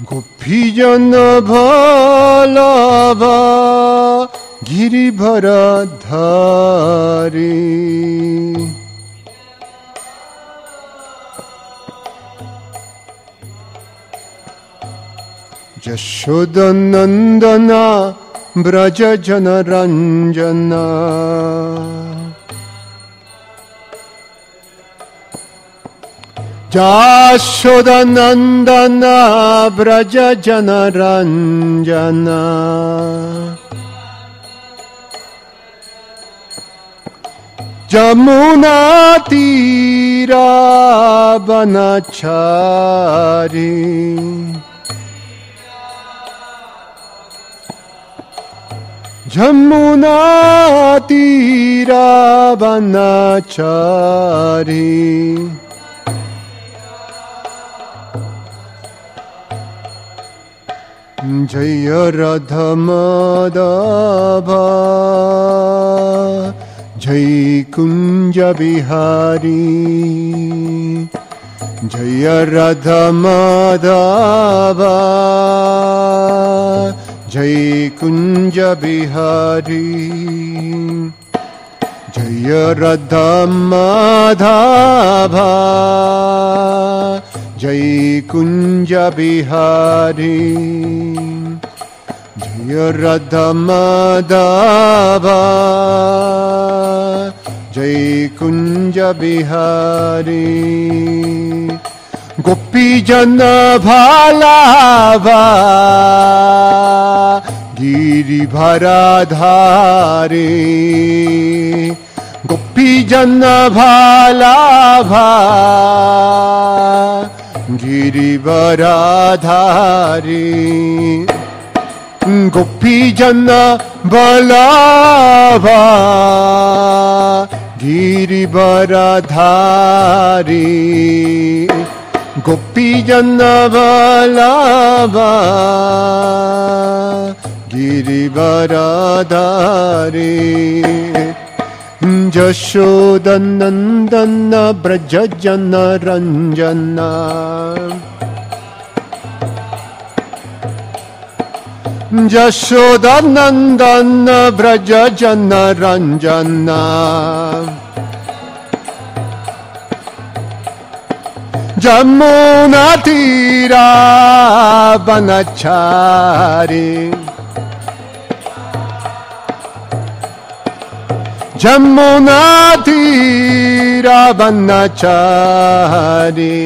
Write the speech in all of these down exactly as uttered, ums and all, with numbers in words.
गोपीजन वल्लभ गिरिवरधारी यशोदनंदन ब्रज जनरंजना यशोदनंदन ब्रज जनरंजना जमुना तीरा वनचारी जमुना तीरा वनचारी जय राधा माधव जय कुंज बिहारी जय राधा माधव जय कुंज बिहारी जय राधा माधव जय कुंज बिहारी जय राधा माधव जय कुंज बिहारी गोपीजन वल्लभ गिरिवरधारी गोपीजन वल्लभ गिरिवरधारी गोपीजन वल्लभ गिरिवरधारी गोपीजन वल्लभ गिरिवरधारी यशोदनंदन ब्रज जनरंजना यशोदनंदन ब्रज जनरंजना जमुना तीरा वनचारी जमुना तीरा वनचारी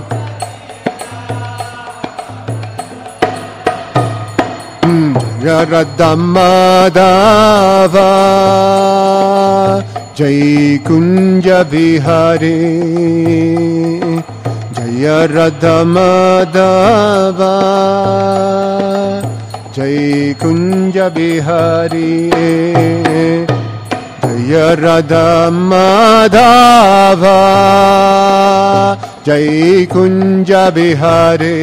राधा माधव जय कुंज बिहारी जय राधा माधव जय कुंज बिहारी जय राधा माधव जय कुंज बिहारी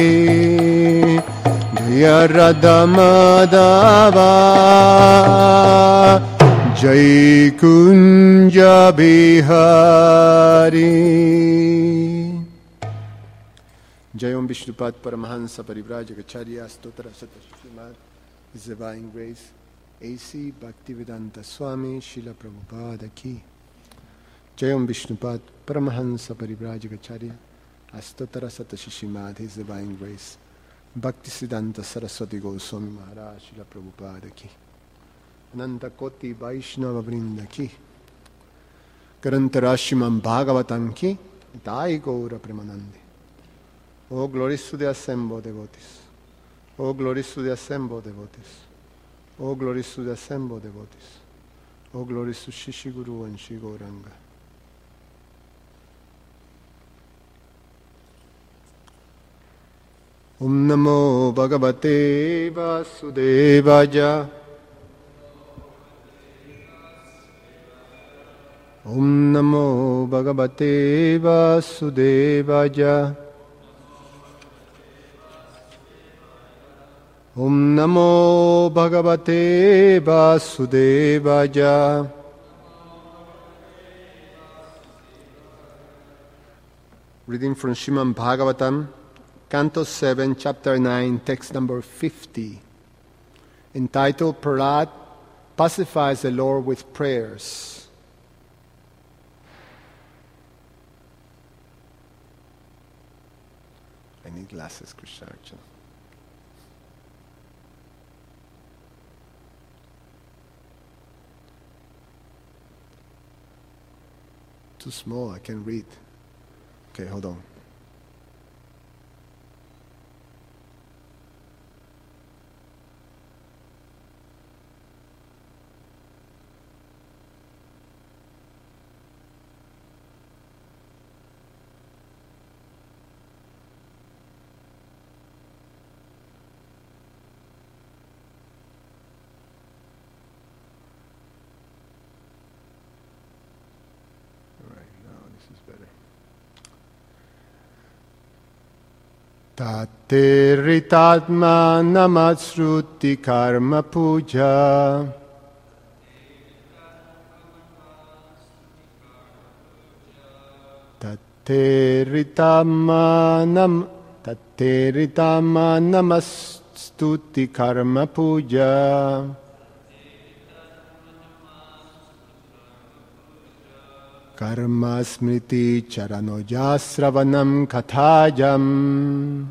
जय राधा माधव जय कुंज बिहारी। जय ओम विष्णुपाद परमहंस परिव्राजकाचार्य स्तोत्र श्रीमद् divine grace A C Bhaktivedanta Swami Srila Prabhupada ki जय ओम विष्णुपाद परमहंस परिव्राजकाचार्य स्तोत्र श्रीमद् divine grace Bhaktisiddhanta Saraswati Goswami Maharaj Srila Prabhupada ki Ananta Koti Vaishnava Vrinda ki Karantarashimam Bhagavatam ki Dai Gaura Premanandi. Oh, glories to the assembled devotees. Oh, glories to the assembled devotees. Oh, glories to the assembled devotees. Oh, glories to Shishi Guru and Shri Gauranga. Om Namo Bhagavate Vasudevaya. Om Namo Bhagavate Vasudevaya. Om Namo Bhagavate Vasudevaya. Reading from Srimad Bhagavatam, Canto seven, Chapter nine, text number fifty, entitled Prahlad Pacifies the Lord with Prayers. I need glasses, Krishna Archana. Too small, I can't read. Okay, hold on. Tattiritatma namasruti karma puja Tattiritatma nam Tattiritatma namastuti karma puja Karma smriti charanojasravanam kathajam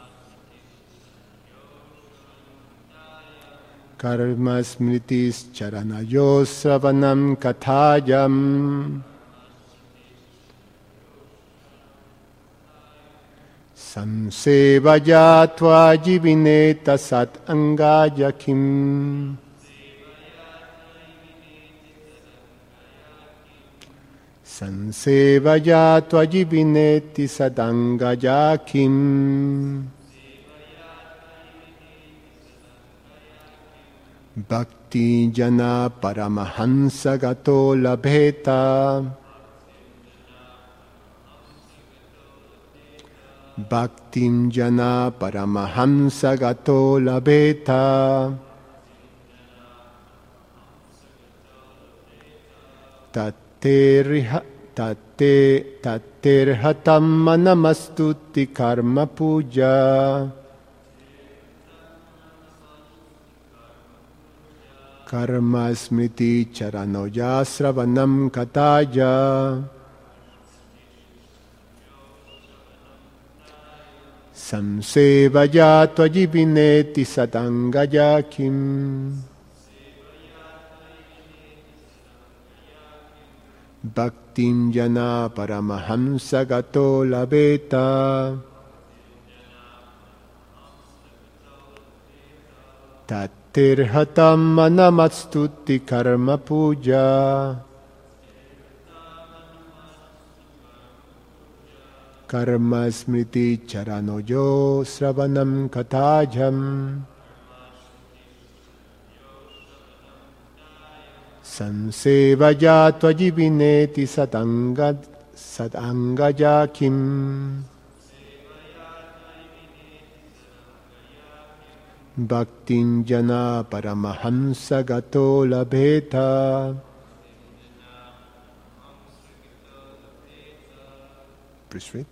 Karma smriti charanajosravanam kathajam Samsevaya tva jivineta sat angaya kim Sansevaya tvajivineti sadangaya kim Bhakti jana paramahansa gato labheta Bhaktim jana paramahansa gato labheta Tat Tate taterhatam manamastuti karma puja Karma smriti charanojasravanam kataya Samsevaya tvajivineti sadangaya kim Bhaktim jana paramahamsa gato labheta Tatirhatam manamastuti karma puja Karma smriti charanojo sravanam kathajam Sansevaya tvajivineti sadanga sadangaya kim Bhaktin jana paramahamsa gato labheta Please read.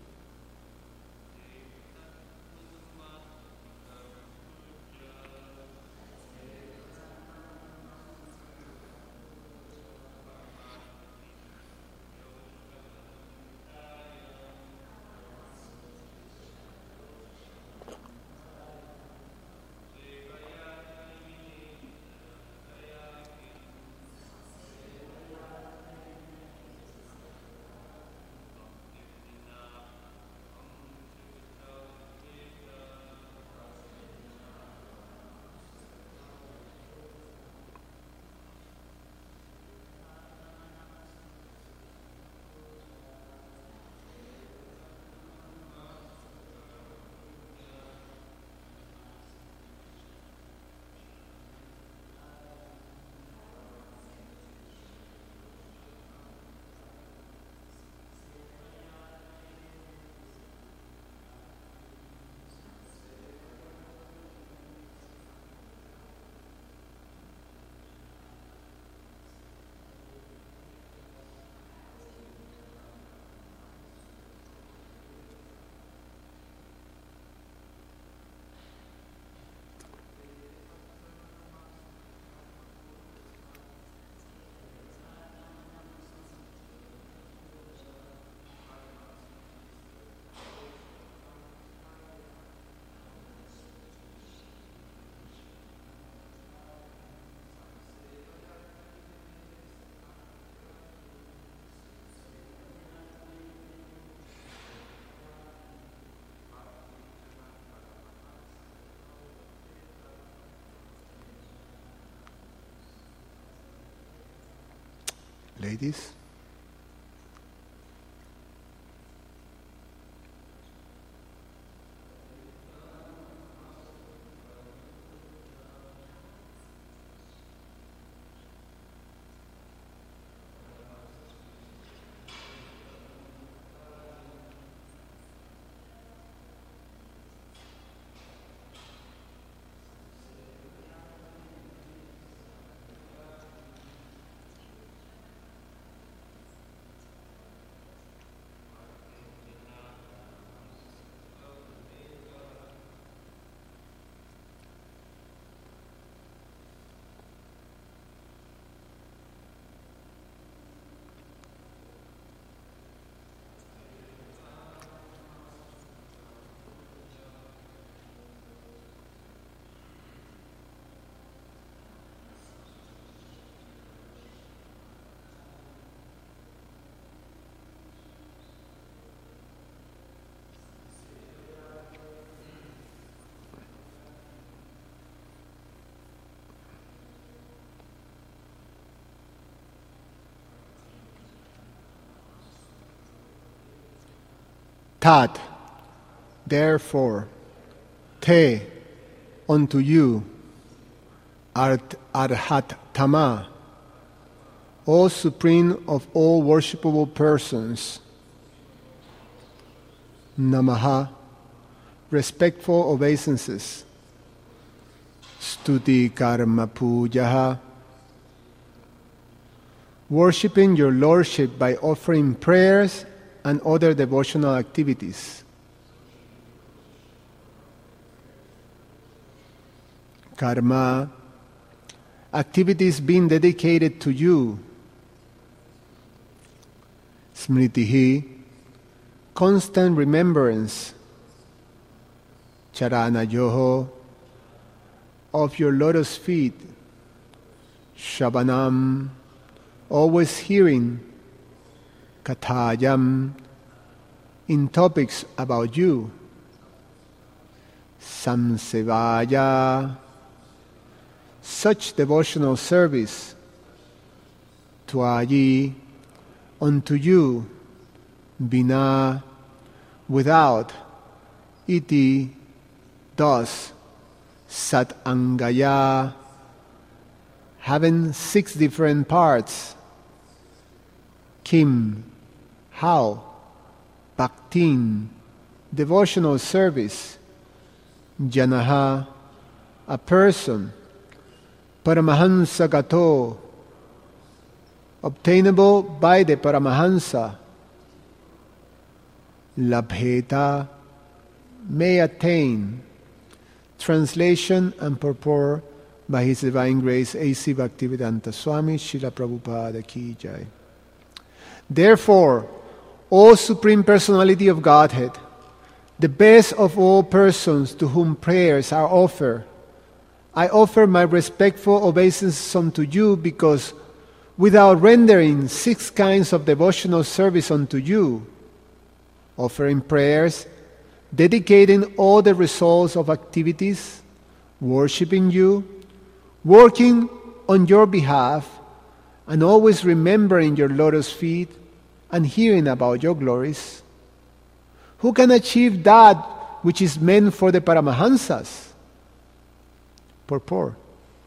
ladies. Tat, therefore, te, unto you, art arhat tama, O supreme of all worshipable persons. Namaha, respectful obeisances. Stuti karma pujaha, worshipping your lordship by offering prayers and other devotional activities. Karma, activities being dedicated to you. Smritihi, constant remembrance. Charana yoho, of your lotus feet. Shabanam, always hearing. Kathayam, in topics about you. Samsevaya, such devotional service. Twayi, unto you. Bina, without. Iti, thus. Sat angaya, having six different parts. Kim, how. Bhaktin, devotional service. Janaha, a person. Paramahansa gato, obtainable by the Paramahansa. Labheta, may attain. Translation and purport by His Divine Grace A C Bhaktivedanta Swami Srila Prabhupada Ki Jai. Therefore, O Supreme Personality of Godhead, the best of all persons to whom prayers are offered, I offer my respectful obeisances unto you because without rendering six kinds of devotional service unto you, offering prayers, dedicating all the results of activities, worshipping you, working on your behalf, and always remembering your lotus feet and hearing about your glories. Who can achieve that which is meant for the Paramahansas? Purport.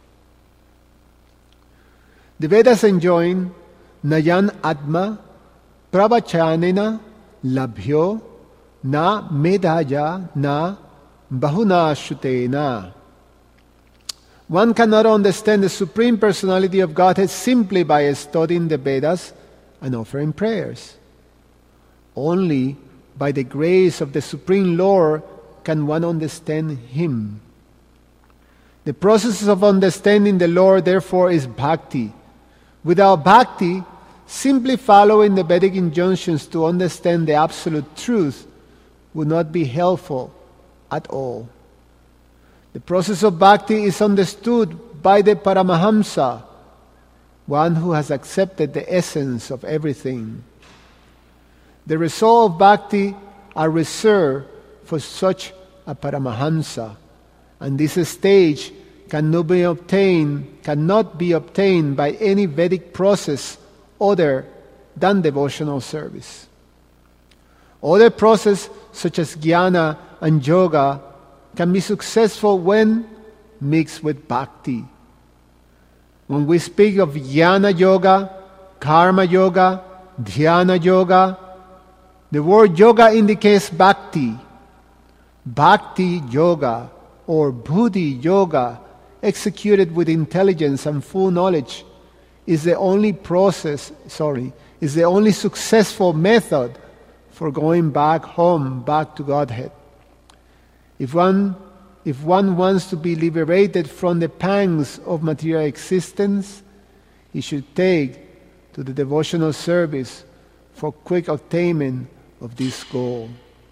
The Vedas enjoin Nayan Atma Pravachanena Labhyo Na Medhaya Na Bahuna Shutena. One cannot understand the Supreme Personality of Godhead simply by studying the Vedas and offering prayers. Only by the grace of the Supreme Lord can one understand Him. The process of understanding the Lord, therefore, is bhakti. Without bhakti, simply following the Vedic injunctions to understand the absolute truth would not be helpful at all. The process of bhakti is understood by the Paramahamsa, one who has accepted the essence of everything. The results of bhakti are reserved for such a Paramahamsa, and this stage cannot be obtained, cannot be obtained by any Vedic process other than devotional service. Other processes such as jnana and yoga can be successful when mixed with bhakti. When we speak of jnana yoga, karma yoga, dhyana yoga, the word yoga indicates bhakti. Bhakti yoga or buddhi yoga, executed with intelligence and full knowledge, is the only process, sorry, is the only successful method for going back home, back to Godhead. If one, if one wants to be liberated from the pangs of material existence, he should take to the devotional service for quick attainment of this goal.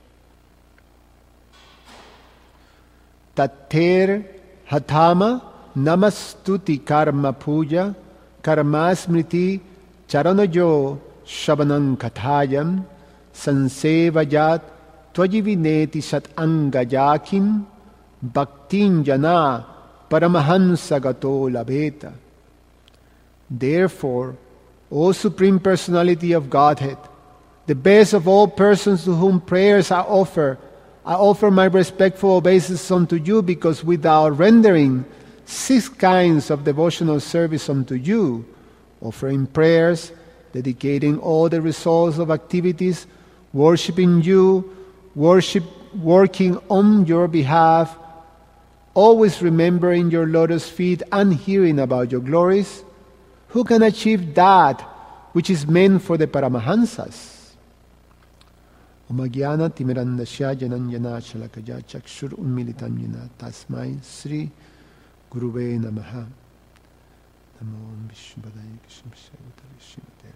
Tatter hatama namastuti karma puja karmasmriti charanajo shabanam kathayam sansevayat tvajivineti sat angayakim bhaktin jana paramahansa gato labeta. Therefore, O Supreme Personality of Godhead, the best of all persons to whom prayers are offered, I offer my respectful obeisance unto you, because without rendering six kinds of devotional service unto you, offering prayers, dedicating all the results of activities, worshipping you, worship, working on your behalf, always remembering your lotus feet and hearing about your glories, who can achieve that which is meant for the Paramahansas? Umagyana timirandasya jananjana shalakaya chakshur unmilitanyana tasmai Sri Guruve Namaha. Namo Vishnupadaya Krishnapasaya Shrimate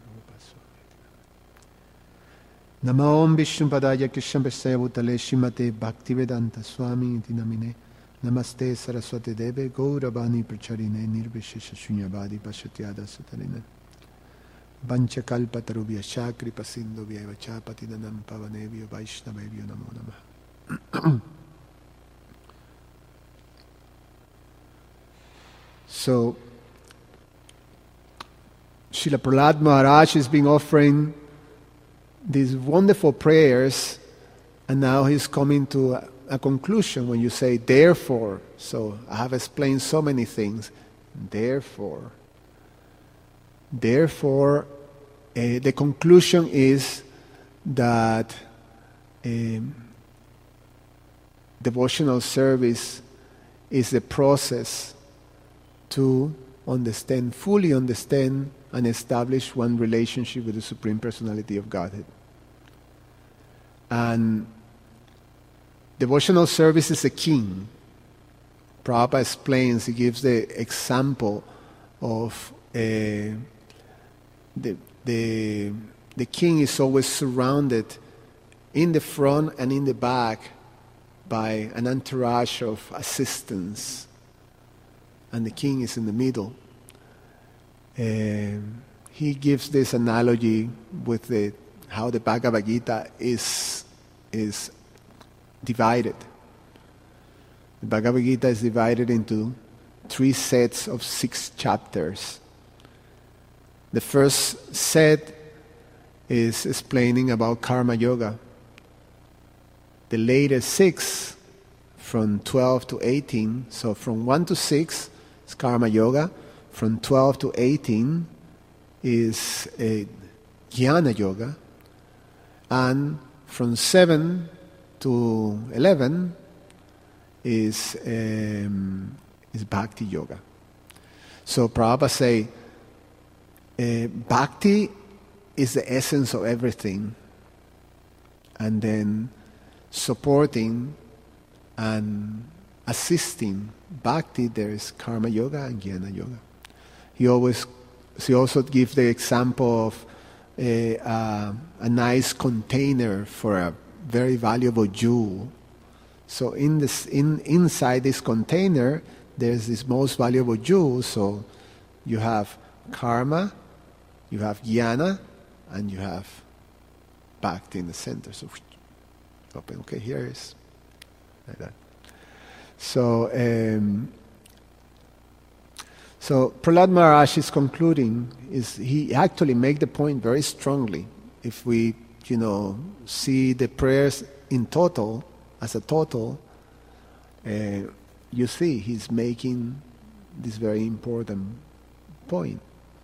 Rupa Swami. Namo Vishnupadaya Krishnapasaya Bhutale Shrimate Bhaktivedanta Swami iti namine. Namaste Saraswati Deve Gauravani Pracharine Nirvishesha Shunyavadi Pashatyada Sutarine. Vanchakalpa tarubhya shakri pasindo vyeva chapatinanam pavanevyo vaishnavevyo namo namaha. So, Srila Prahlad Maharaj has been offering these wonderful prayers, and now he's coming to a, a conclusion when you say, therefore. So, I have explained so many things. Therefore. Therefore, uh, the conclusion is that um, devotional service is the process to understand, fully understand and establish one relationship with the Supreme Personality of Godhead. And devotional service is a king. Prabhupada explains, he gives the example of uh, the, the, the king is always surrounded in the front and in the back by an entourage of assistants, and the king is in the middle. Um, he gives this analogy with the, how the Bhagavad Gita is, is divided. The Bhagavad Gita is divided into three sets of six chapters. The first set is explaining about karma yoga. The later six, from twelve to eighteen, so from one to six is karma yoga, from twelve to eighteen is a jnana yoga, and from seven to eleven is, um, is bhakti yoga. So Prabhupada say, Uh, bhakti is the essence of everything, and then supporting and assisting bhakti, there is karma yoga and jnana yoga. He always, he also gives the example of a, uh, a nice container for a very valuable jewel. So in this, in inside this container, there's this most valuable jewel. So you have karma, you have jnana, and you have bhakti in the center. So open. Okay, here is like that. So, um, So Prahlad Maharaj is concluding, is he actually make the point very strongly. If we, you know, see the prayers in total, as a total, uh, you see he's making this very important point.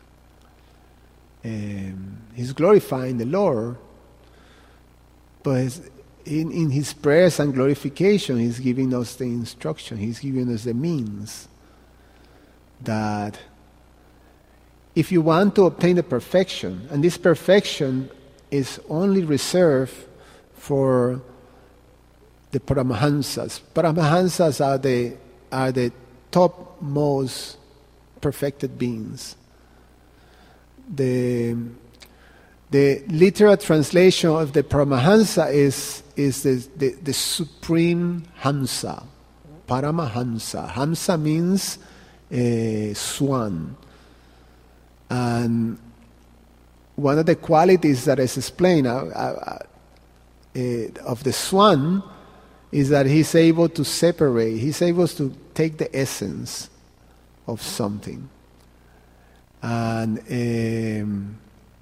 Um, he's glorifying the Lord, but in, in his prayers and glorification, he's giving us the instruction, he's giving us the means that if you want to obtain the perfection, and this perfection is only reserved for the Paramahansas. Paramahansas are the, are the topmost perfected beings. The, the literal translation of the Paramahansa is, is the, the, the supreme Hamsa, Paramahansa. Hamsa means uh, swan. And one of the qualities that is explained uh, uh, uh, of the swan is that he's able to separate, he's able to take the essence of something. And um,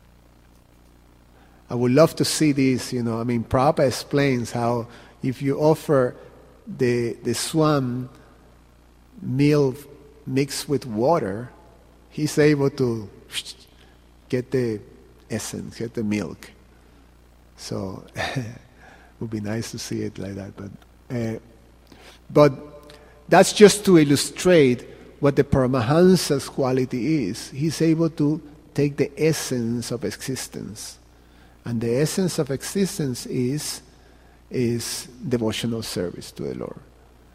I would love to see this, you know, I mean, Prabhupada explains how if you offer the, the swan milk mixed with water, he's able to get the essence, get the milk. So it would be nice to see it like that. But, uh, but that's just to illustrate what the Paramahansa's quality is. He's able to take the essence of existence. And the essence of existence is, is devotional service to the Lord.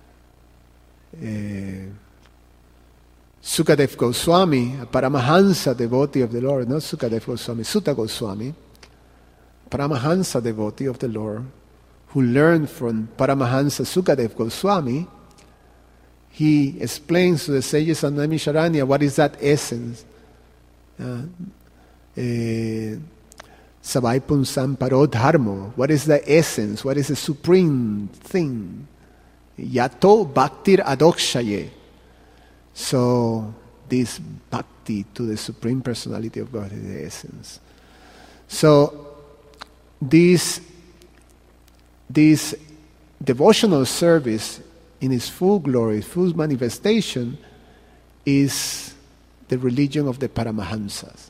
Uh, Sukadev Goswami, a Paramahansa devotee of the Lord, not Sukadev Goswami, Sutta Goswami, Paramahansa devotee of the Lord, who learned from Paramahansa Sukadev Goswami, he explains to the sages of Naimisharanya what is that essence. Uh, uh, Savai Punsam Parodharmo, what is the essence, what is the supreme thing? Yato Bhaktir Adokshaye. So, this bhakti to the Supreme Personality of God is the essence. So, this, this devotional service in its full glory, full manifestation, is the religion of the Paramahansas.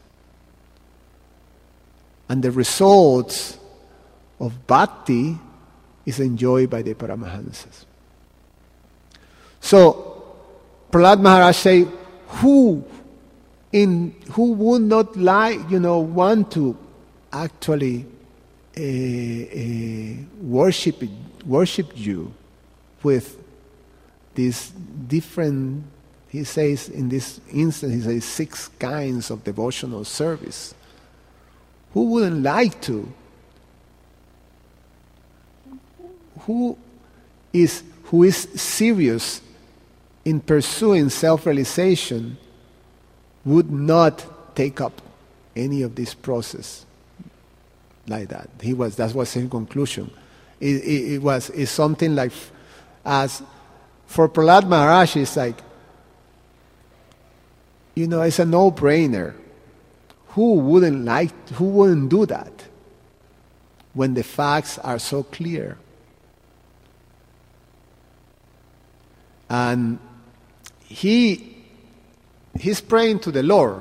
And the results of bhakti is enjoyed by the Paramahansas. So, Prahlad Maharaj say, who in who would not like, you know, want to actually uh, uh, worship worship you with these different, he says in this instance, he says six kinds of devotional service. Who wouldn't like to? Who is who is serious in pursuing self-realization would not take up any of this process like that. He was, that was his conclusion. It, it, it was, it's something like, as for Prahlad Maharaj, it's like, you know, it's a no-brainer. Who wouldn't like, who wouldn't do that when the facts are so clear? And he he's praying to the Lord.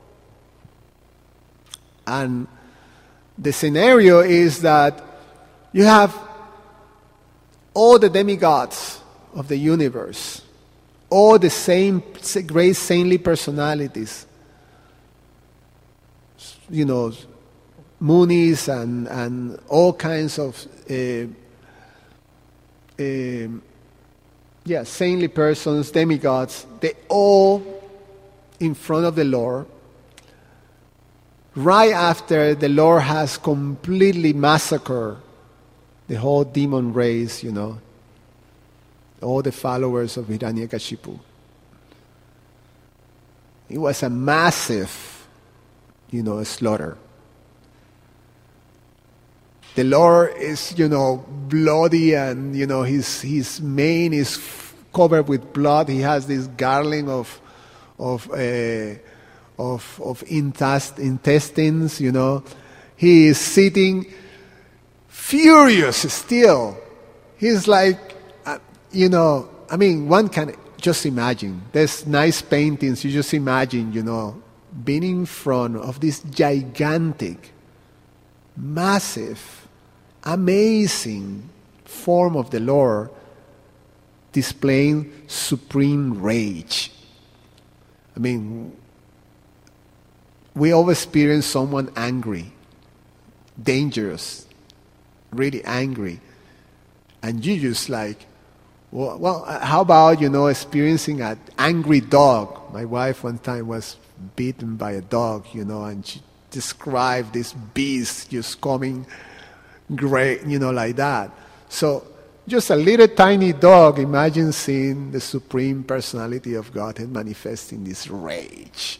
And the scenario is that you have all the demigods of the universe, all the same great saintly personalities, you know, Munis and, and all kinds of uh, uh, yeah, saintly persons, demigods, they all in front of the Lord, right after the Lord has completely massacred the whole demon race, you know, all the followers of Hiranyakashipu. It was a massive, you know, slaughter. The Lord is, you know, bloody, and, you know, his his mane is f- covered with blood. He has this garland of of uh, of of intest- intestines. You know, he is sitting furious still. He's like, uh, you know, I mean, one can just imagine. There's nice paintings. You just imagine, you know, being in front of this gigantic, massive, amazing form of the Lord, displaying supreme rage. I mean, we all experience someone angry, dangerous, really angry. And you just like, well, well, how about, you know, experiencing an angry dog? My wife one time was bitten by a dog, you know, and she described this beast just coming great, you know, like that. So just a little tiny dog, imagine seeing the supreme personality of Godhead manifesting this rage.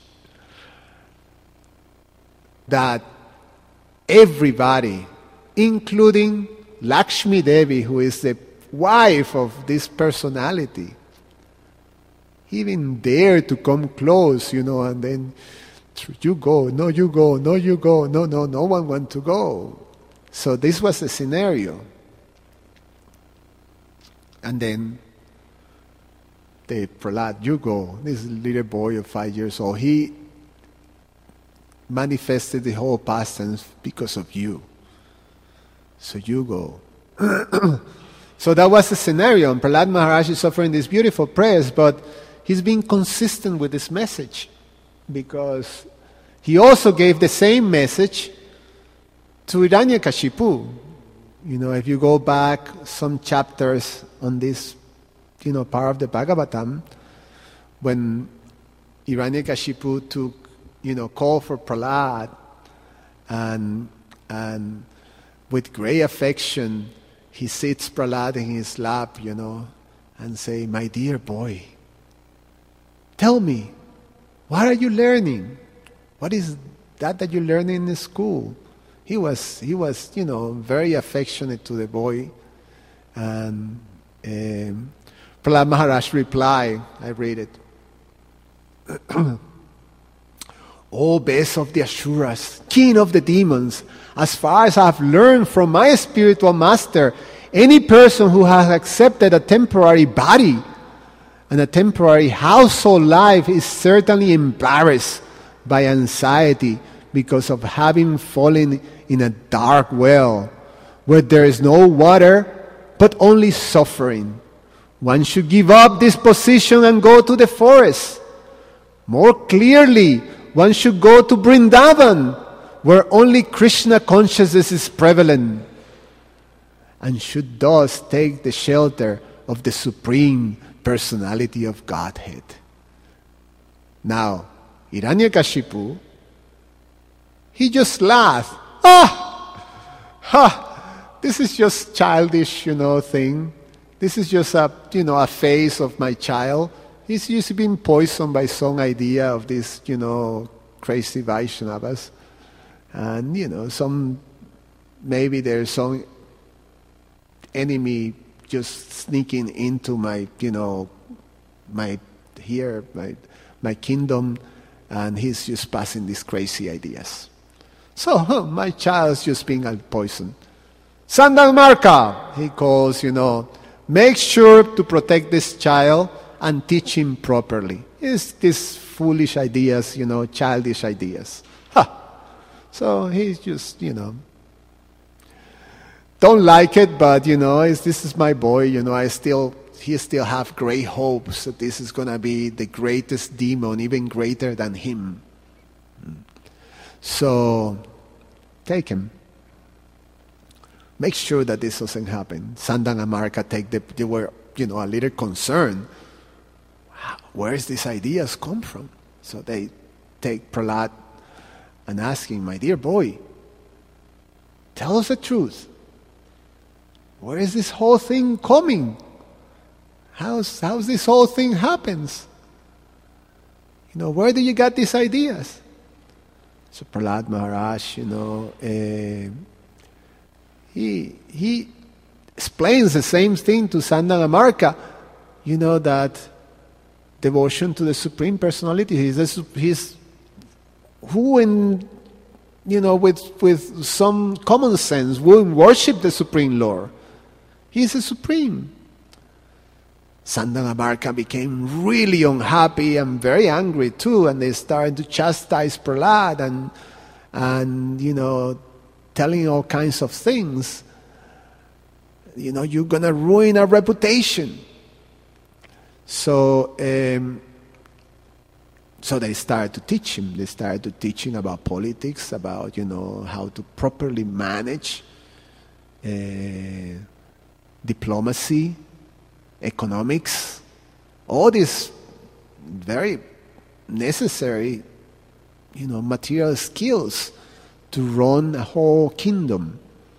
That everybody, including Lakshmi Devi, who is the wife of this personality, even dare to come close, you know, and then you go, no, you go, no, you go, no, no, no one wants to go. So this was the scenario. And then the Prahlad, you go, this little boy of five years old, he manifested the whole past tense because of you. So you go. So that was the scenario. And Prahlad Maharaj is offering these beautiful prayers, but he's being consistent with this message because he also gave the same message to Hiranyakashipu. You know, if you go back some chapters on this, you know, part of the Bhagavatam, when Hiranyakashipu took, you know, call for Prahlad, and and with great affection, he sits Prahlad in his lap, you know, and say, my dear boy, tell me, what are you learning? What is that that you learn in the school? He was, he was, you know, very affectionate to the boy. And um, Prahlad Maharaj replied, I read it. O best of the Asuras, king of the demons, as far as I have learned from my spiritual master, any person who has accepted a temporary body and a temporary household life is certainly embarrassed by anxiety because of having fallen in a dark well where there is no water but only suffering. One should give up this position and go to the forest. More clearly, one should go to Vrindavan, where only Krishna consciousness is prevalent, and should thus take the shelter of the Supreme Personality of Godhead. Now, Hiranyakashipu, he just laughed. Ah! Ha! This is just childish, you know, thing. This is just a, you know, a phase of my child. He's just been poisoned by some idea of this, you know, crazy Vaishnavas. And, you know, some, maybe there's some enemy just sneaking into my, you know, my, here, my, my kingdom, and he's just passing these crazy ideas. So, huh, my child's just being poisoned. Sandangmarka, he calls, you know, make sure to protect this child and teach him properly. It's these foolish ideas, you know, childish ideas. Ha! So he's just, you know, don't like it, but, you know, it's, this is my boy, you know, I still, he still have great hopes that this is going to be the greatest demon, even greater than him. So, take him. Make sure that this doesn't happen. Sandang and Marka take the, they were, you know, a little concerned. Where is these ideas come from? So they take Prahlad and ask him, my dear boy, tell us the truth. Where is this whole thing coming? How's, how's this whole thing happens? You know, where do you get these ideas? So Prahlad Maharaj, you know, uh, he, he explains the same thing to Sandang and Marka, you know, that devotion to the Supreme Personality. He's, a, he's who in, you know, with, with some common sense will worship the Supreme Lord. He is a Supreme. Sandangamarka became really unhappy and very angry too, and they started to chastise Prahlad and, and you know, telling all kinds of things. You know, you're going to ruin our reputation. So, um, so they started to teach him. They started to teach him about politics, about, you know, how to properly manage uh, diplomacy, economics, all these very necessary, you know, material skills to run a whole kingdom.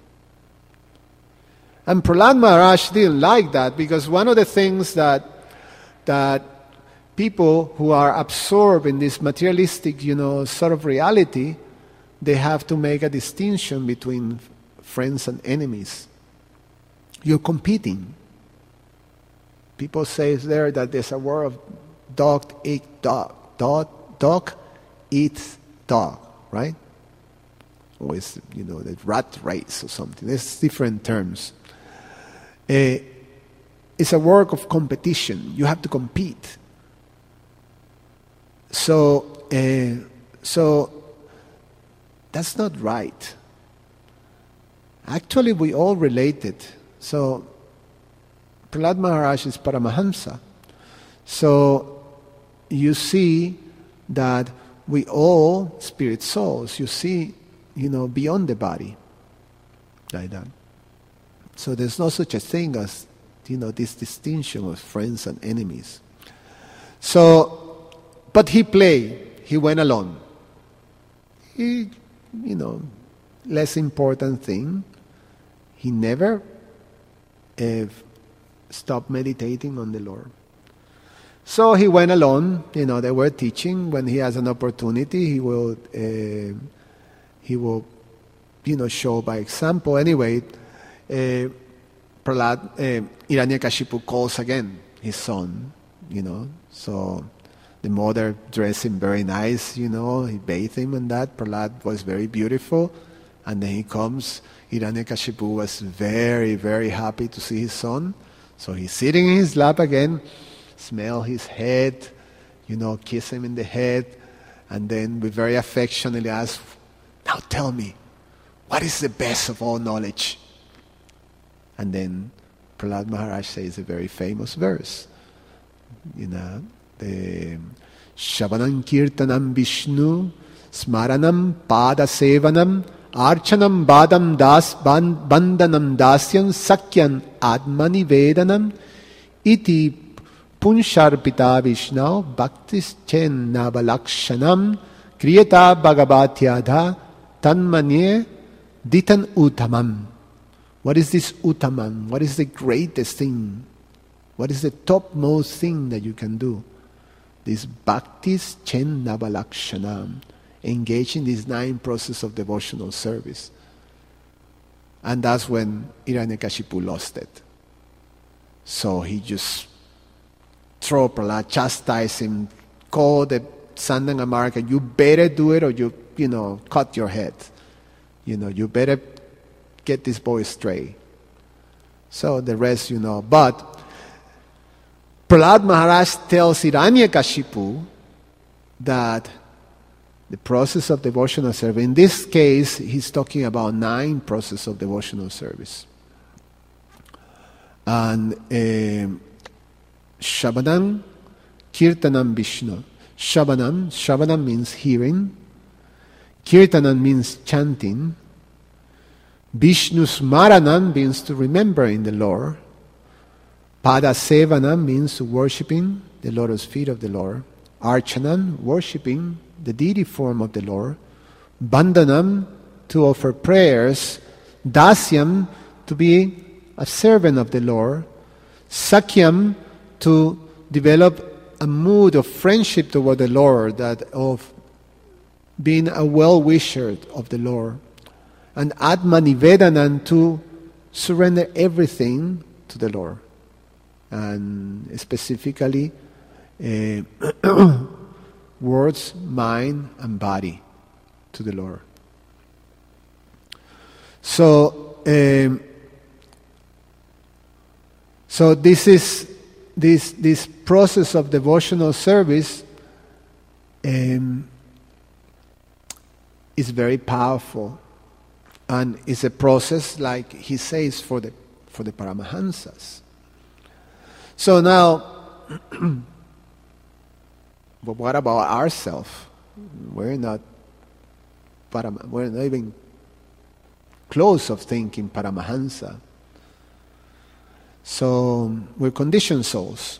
And Prahlad Maharaj didn't like that, because one of the things that that people who are absorbed in this materialistic, you know, sort of reality, they have to make a distinction between friends and enemies. You're competing. People say there that there's a word of dog eat dog. Dog, dog eats dog, right? Or it's, you know, the rat race or something. There's different terms. Uh, it's a work of competition. You have to compete. So, uh, so that's not right. Actually, we all related. So, Prahlad Maharaj is Paramahamsa. So, you see that we all spirit souls. You see, you know, beyond the body, like that. So there's no such a thing as, you know, this distinction of friends and enemies. So, but he played. He went alone. He, you know, less important thing. He never uh, stopped meditating on the Lord. So he went alone. You know, they were teaching. When he has an opportunity, he will, uh, he will, you know, show by example. Anyway. Uh, Prahlad, uh, Hiranyakashipu calls again his son, you know. So the mother dressed him very nice, you know. He bathed him and that. Prahlad was very beautiful. And then he comes. Hiranyakashipu was very, very happy to see his son. So he's sitting in his lap again, smell his head, you know, kiss him in the head. And then we very affectionately ask, now tell me, what is the best of all knowledge? And then Prahlad Maharaj says a very famous verse, you know, the Shavanam Kirtanam Vishnu Smaranam Pada Sevanam Archanam Badam Das Bandanam Dasyam Sakyan Atmani Vedanam Iti Punsharpita Vishnu Bhaktis Chen Navalakshanam Kriyata Bhagavatyadha Tanmanye Ditan Uttamam. What is this Uttamam? What is the greatest thing? What is the topmost thing that you can do? This Bhaktis Chen Navalakshanam. Engage in this nine process of devotional service. And that's when Hiranyakashipu lost it. So he just threw Prahlad, chastised him, called the Sandangamarka, you better do it or you, you know, cut your head. You know, you better get this boy straight. So the rest, you know. But Prahlad Maharaj tells Hiranyakashipu that the process of devotional service, in this case, he's talking about nine processes of devotional service. And um, Shabanam, Kirtanam Vishnu. Shabanam, Shabanam means hearing. Kirtanam means chanting. Vishnu Smaranam means to remember in the Lord. Pada Sevanam means worshipping the lotus feet of the Lord. Archanam, worshipping the deity form of the Lord. Bandhanam, to offer prayers. Dasyam, to be a servant of the Lord. Sakyam, to develop a mood of friendship toward the Lord, that of being a well-wisher of the Lord. And Atmanivedanam, to surrender everything to the Lord. And specifically, uh, words, mind, and body to the Lord. So, um, so this is this this process of devotional service um, is very powerful, and it's a process, like he says, for the for the Paramahansas. So now, but what about ourselves? We're not Param- we're not even close of thinking Paramahansa. So we're conditioned souls.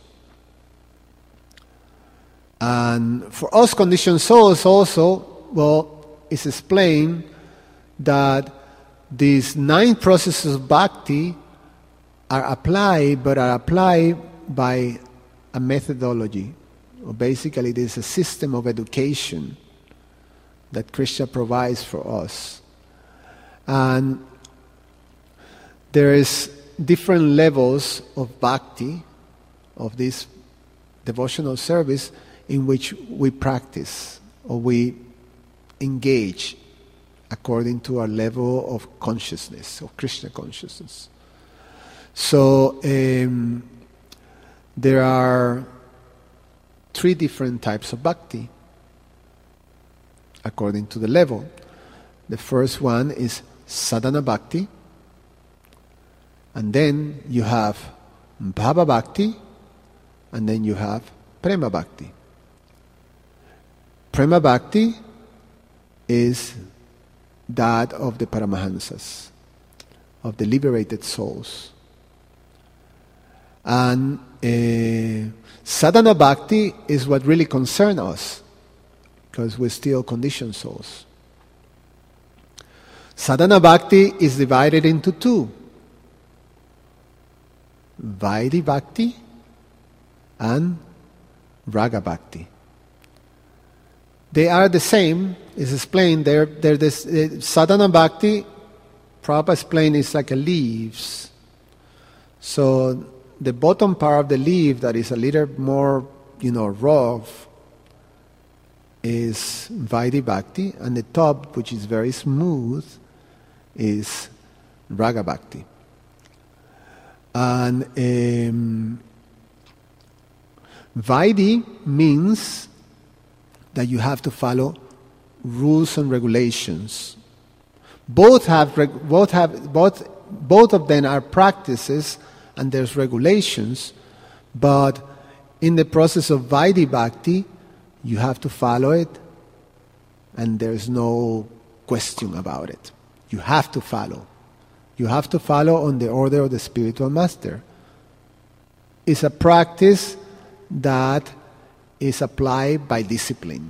And for us conditioned souls also, well, it's explained that these nine processes of bhakti are applied, but are applied by a methodology. Or basically, there's a system of education that Krishna provides for us. And there is different levels of bhakti, of this devotional service, in which we practice or we engage according to our level of consciousness, of Krishna consciousness. So um, there are three different types of bhakti according to the level. The first one is sadhana bhakti, and then you have bhava bhakti, and then you have prema bhakti. Prema bhakti is that of the Paramahansas, of the liberated souls. And uh, sadhana bhakti is what really concerns us, because we're still conditioned souls. Sadhana bhakti is divided into two: Vaidhi bhakti and raga bhakti. They are the same, is explained. They're, they're this, uh, sadhana bhakti, Prabhupada explained, is like a leaves. So the bottom part of the leaf that is a little more, you know, rough, is Vaidhi bhakti, and the top, which is very smooth, is raga bhakti. And um, Vaidhi means that you have to follow rules and regulations. Both have, both have, both, both of them are practices, and there's regulations. But in the process of Vaidhi bhakti, you have to follow it, and there's no question about it. You have to follow. You have to follow on the order of the spiritual master. It's a practice that is applied by discipline.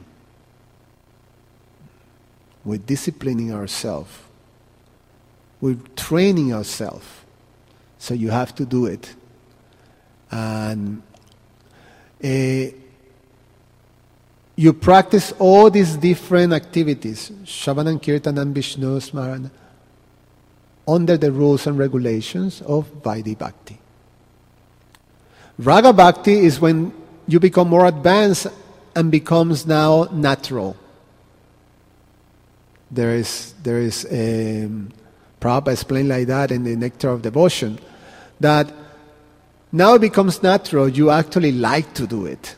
We're disciplining ourselves. We're training ourselves. So you have to do it. And uh, you practice all these different activities, Shravanam, Kirtanam, Vishnu, Smarana, under the rules and regulations of Vaidhi Bhakti. Raga Bhakti is when you become more advanced and becomes now natural. There is, there is a, Prabhupada explained like that in the Nectar of Devotion, that now it becomes natural, you actually like to do it.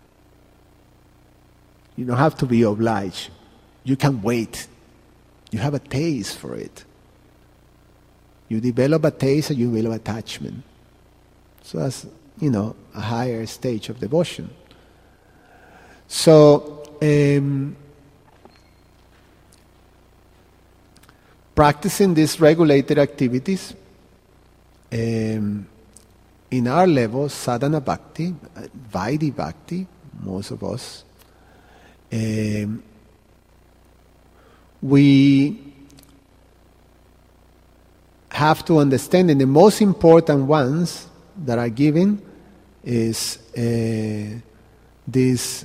You don't have to be obliged. You can wait. You have a taste for it. You develop a taste and you develop attachment. So that's, you know, a higher stage of devotion. So, um, practicing these regulated activities, um, in our level, sadhana bhakti, Vaidhi bhakti, most of us, um, we have to understand, and the most important ones that are given is uh, this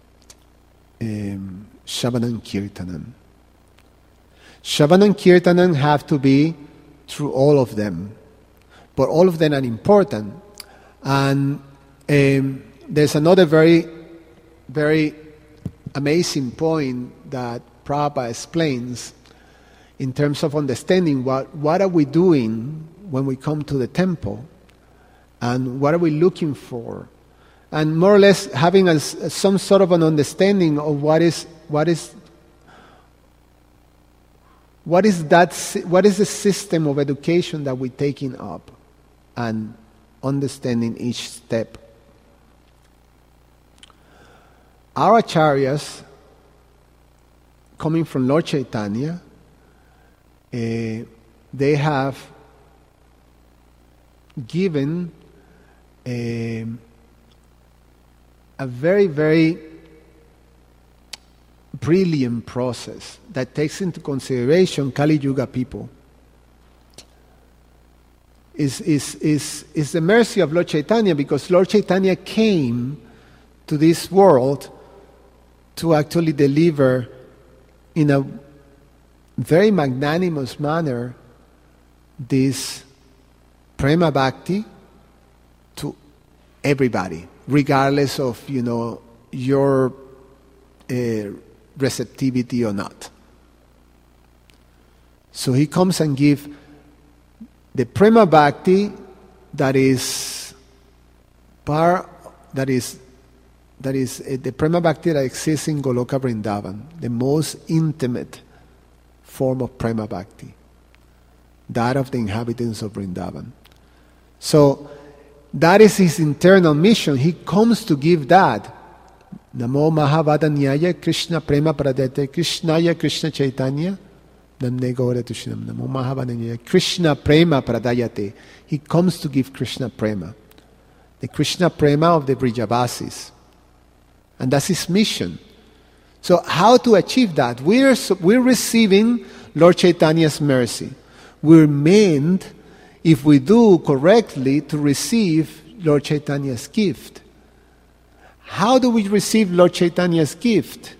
um, Shravanam Kirtanam. Shravanam Kirtanam have to be through all of them, but all of them are important. And um, there's another very, very amazing point that Prabhupada explains in terms of understanding what, what are we doing when we come to the temple, and what are we looking for, and more or less having a, some sort of an understanding of what is what is what is that what is the system of education that we're taking up, and understanding each step. Our acharyas, coming from Lord Chaitanya, uh, they have given a, a very, very brilliant process that takes into consideration Kali Yuga people. Is is is is the mercy of Lord Chaitanya, because Lord Chaitanya came to this world to actually deliver in a very magnanimous manner this prema bhakti to everybody, regardless of, you know, your uh, receptivity or not. So he comes and gives the prema bhakti that is par, that is that is uh, the prema bhakti that exists in Goloka Vrindavan, the most intimate form of prema bhakti, that of the inhabitants of Vrindavan. So that is his internal mission. He comes to give that. Namo Mahavadanyaya Krishna Prema Pradete Krishnaya Krishna Chaitanya Namne Gaura Tushinam. Namo Mahavadanyaya Krishna Prema Pradayate. He comes to give Krishna Prema, the Krishna Prema of the Brijavasis. And that's his mission. So how to achieve that? We're, we're receiving Lord Chaitanya's mercy. We're meant, if we do correctly, to receive Lord Chaitanya's gift. How do we receive Lord Chaitanya's gift?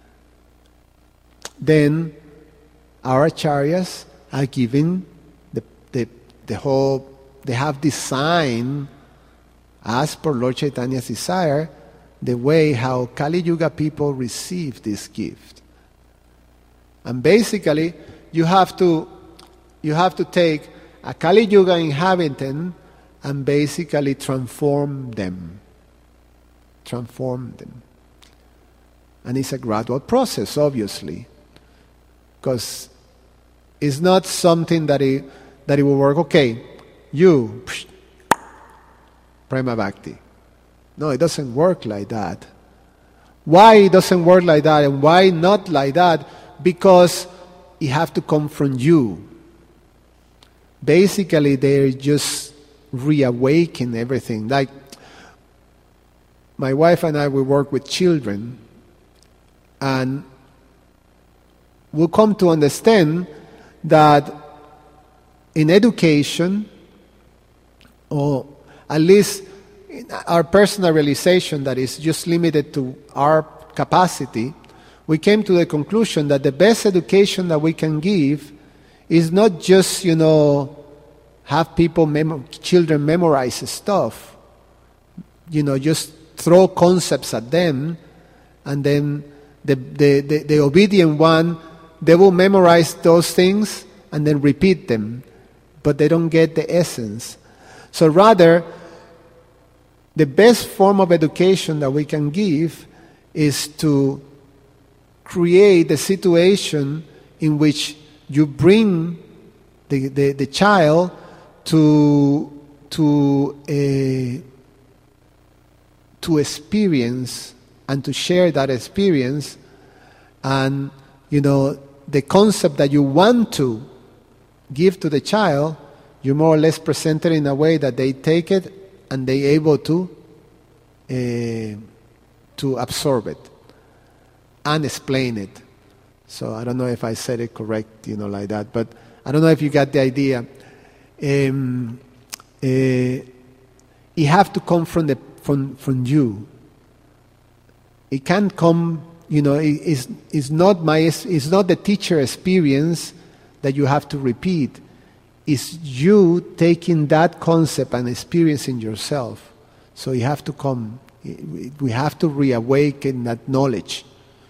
Then our acharyas are given the, the, the whole, they have designed, as per Lord Chaitanya's desire, the way how Kali Yuga people receive this gift. And basically, you have to you have to take a Kali Yuga inhabitant and basically transform them. Transform them. And it's a gradual process, obviously. Because it's not something that it, that it will work, okay, you, psh, Prema Bhakti. No, it doesn't work like that. Why it doesn't work like that, and why not like that? Because it have to come from you. Basically, they're just reawaken everything. Like, my wife and I, we work with children, and we'll come to understand that in education, or at least in our personal realization that is just limited to our capacity, we came to the conclusion that the best education that we can give is not just, you know, have people, mem- children memorize stuff, you know, just throw concepts at them, and then the, the, the, the obedient one, they will memorize those things and then repeat them, but they don't get the essence. So rather, the best form of education that we can give is to create a situation in which you bring the, the, the child to, to, a, to experience and to share that experience, and, you know, the concept that you want to give to the child, you more or less present it in a way that they take it and they able to uh, to absorb it and explain it. So I don't know if I said it correct, you know, like that, but I don't know if you got the idea. Um, uh, it have to come from the from from you. It can't come, you know. It, it's it's not my it's not the teacher experience that you have to repeat. It's you taking that concept and experiencing yourself. So you have to come We have to reawaken that knowledge.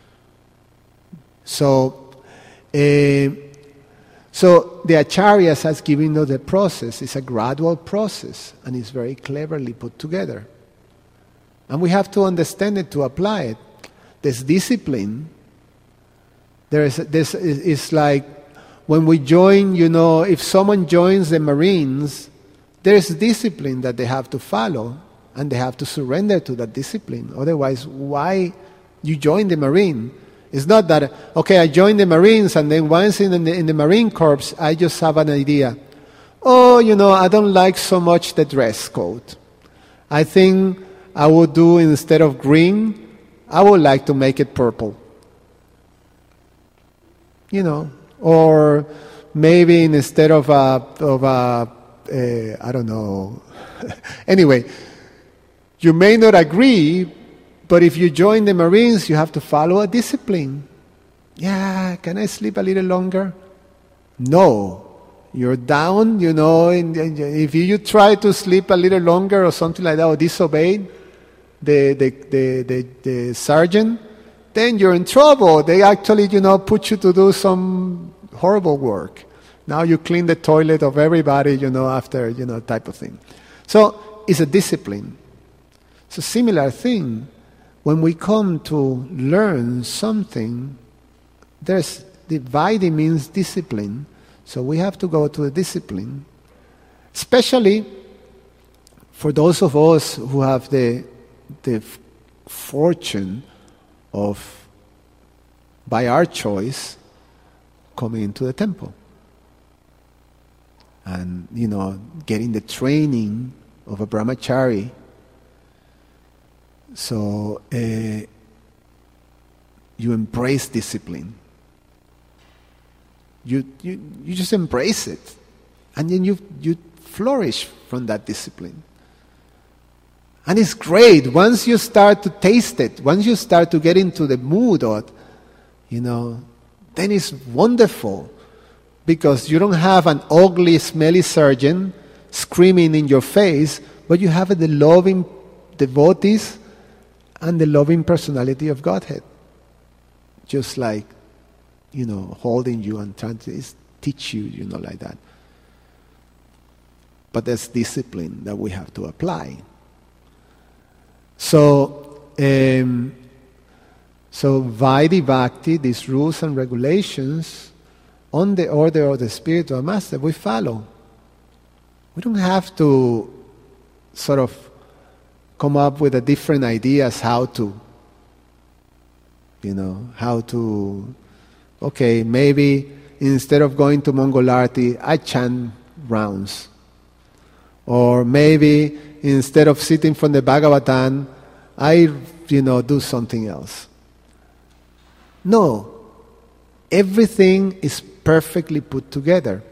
So, uh, so the Acharyas has given us the process. It's a gradual process, and it's very cleverly put together. And we have to understand it to apply it. There's discipline. There is, this is like when we join, you know, if someone joins the Marines, there's discipline that they have to follow, and they have to surrender to that discipline. Otherwise, why you join the Marine? It's not that, okay, I joined the Marines, and then once in the, in the Marine Corps, I just have an idea. Oh, you know, I don't like so much the dress code. I think I would do, instead of green, I would like to make it purple. You know, or maybe instead of a, of a uh, I don't know. Anyway, you may not agree, but if you join the Marines, you have to follow a discipline. Yeah, can I sleep a little longer? No. You're down, you know, and if you try to sleep a little longer or something like that, or disobey the, the, the, the, the sergeant, then you're in trouble. They actually, you know, put you to do some horrible work. Now you clean the toilet of everybody, you know, after, you know, type of thing. So it's a discipline. It's a similar thing. When we come to learn something, there's, dividing means discipline. So we have to go to a discipline. Especially for those of us who have the, the fortune of, by our choice, coming into the temple. And, you know, getting the training of a brahmachari. So, uh, you embrace discipline. You, you, you just embrace it. And then you, you flourish from that discipline. And it's great. Once you start to taste it, once you start to get into the mood of it, you know, then it's wonderful. Because you don't have an ugly, smelly surgeon screaming in your face, but you have the loving devotees and the loving personality of Godhead. Just like, you know, holding you and trying to teach you, you know, like that. But there's discipline that we have to apply. So, um, so Vaidhi Bhakti, these rules and regulations, on the order of the spiritual master, we follow. We don't have to sort of come up with a different ideas how to, you know, how to, okay, maybe instead of going to Mongol Arti, I chant rounds. Or maybe instead of sitting from the Bhagavatam, I, you know, do something else. No. Everything is perfectly put together.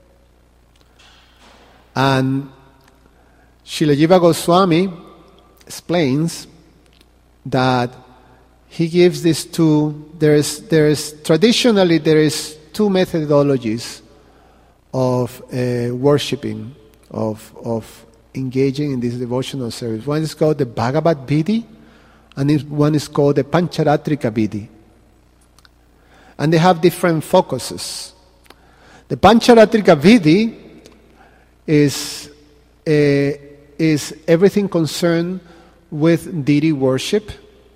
And Srila Jiva Goswami explains that he gives this two, there is, there is, traditionally there is two methodologies of uh, worshipping, of, of engaging in this devotional service. One is called the Bhagavad Vidhi, and one is called the Pancharatrika Vidhi. And they have different focuses. The Pancharatrika Vidhi is, uh, is everything concerned with deity worship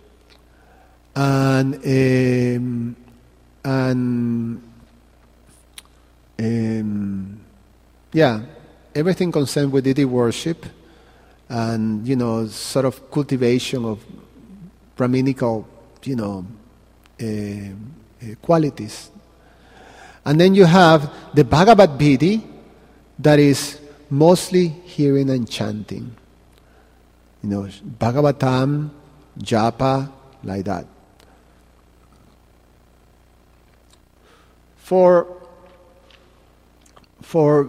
and um, and um, yeah, everything concerned with deity worship and, you know, sort of cultivation of Brahminical, you know, uh, qualities. And then you have the Bhagavad Vidhi, that is mostly hearing and chanting. You know, Bhagavatam, Japa, like that. For, for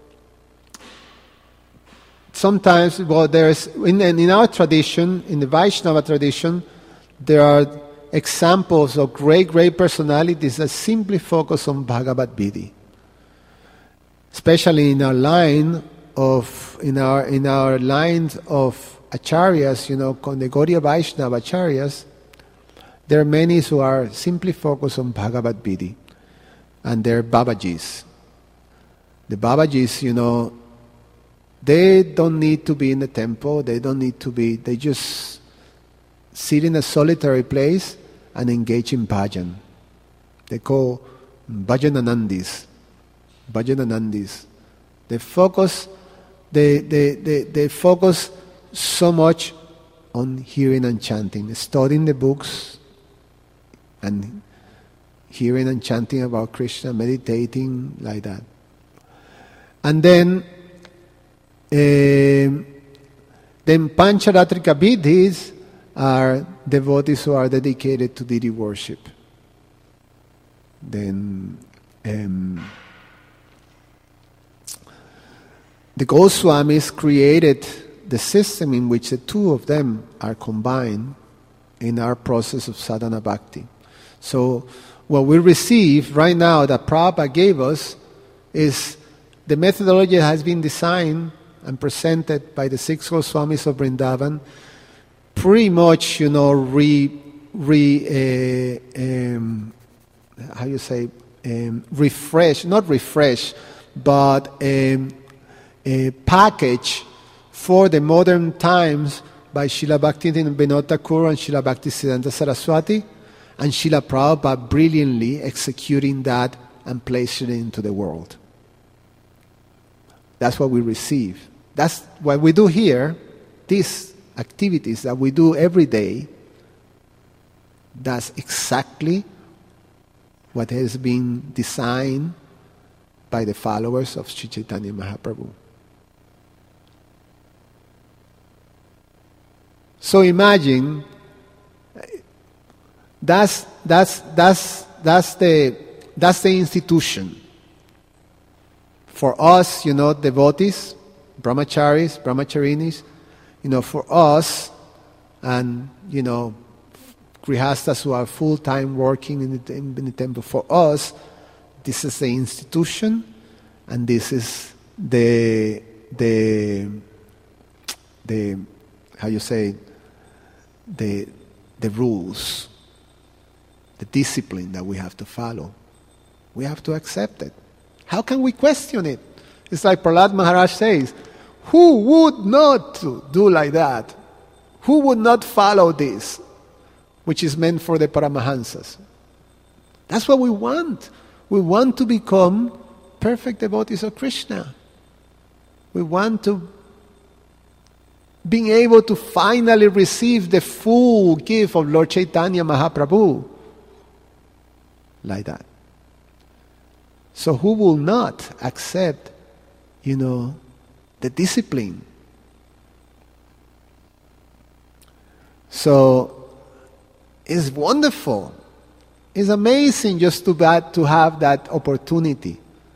sometimes, well, there's, in, in our tradition, in the Vaishnava tradition, there are examples of great, great personalities that simply focus on Bhagavad Vidhi. Especially in our line, of in our in our lines of acharyas, you know, the Gaudiya Vaishnava acharyas, there are many who are simply focused on Bhagavad Gita, and they're Babajis. The Babajis, you know, they don't need to be in the temple. They don't need to be. They just sit in a solitary place and engage in bhajan. They call bhajananandis. Bhajananandis. They focus. They they they they focus so much on hearing and chanting, studying the books, and hearing and chanting about Krishna, meditating like that. And then, uh, then Pancharatrika Vidhis are devotees who are dedicated to deity worship. Then um, the Goswamis created the system in which the two of them are combined in our process of sadhana bhakti. So what we receive right now that Prabhupada gave us is the methodology that has been designed and presented by the six Goswamis of Vrindavan, pretty much, you know, re, re uh, um, how you say, um, refresh, not refresh, but um, a package for the modern times by Srila Bhaktivinoda Vinod Thakur and Srila Bhaktisiddhanta Saraswati, and Srila Prabhupada brilliantly executing that and placing it into the world. That's what we receive. That's what we do here, these activities that we do every day, that's exactly what has been designed by the followers of Sri Chaitanya Mahaprabhu. So imagine, that's that's that's that's the that's the institution. For us, you know, devotees, brahmacharis, brahmacharinis, you know, for us, and you know, grihastas who are full time working in the, in the temple. For us, this is the institution, and this is the the the how you say the the rules, the discipline that we have to follow. We have to accept it. How can we question it? It's like Prahlad Maharaj says, who would not do like that? Who would not follow this, which is meant for the Paramahansas? That's what we want. We want to become perfect devotees of Krishna. We want to being able to finally receive the full gift of Lord Chaitanya Mahaprabhu. Like that. So who will not accept, you know, the discipline? So it's wonderful. It's amazing just to, that, to have that opportunity.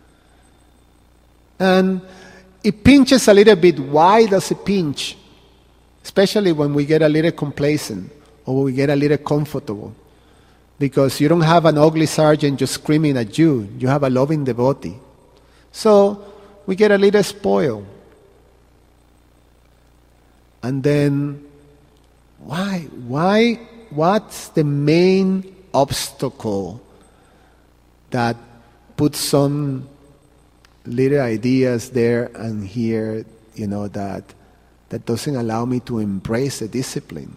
And it pinches a little bit. Why does it pinch? Especially when we get a little complacent or we get a little comfortable. Because you don't have an ugly sergeant just screaming at you. You have a loving devotee. So we get a little spoiled. And then, why? Why? What's the main obstacle that puts some little ideas there and here, you know, that that doesn't allow me to embrace the discipline?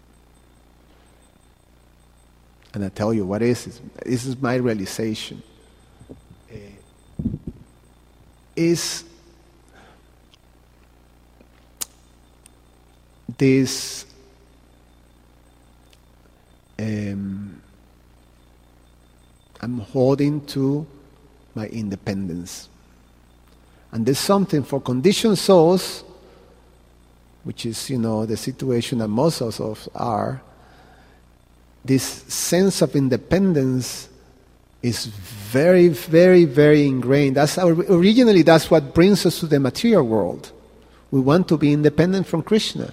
And I tell you what is it. This is my realization. Uh, is this um, I'm holding to my independence. And there's something for conditioned souls, which is, you know, the situation that most of us are. This sense of independence is very, very, very ingrained. That's our, originally, that's what brings us to the material world. We want to be independent from Krishna.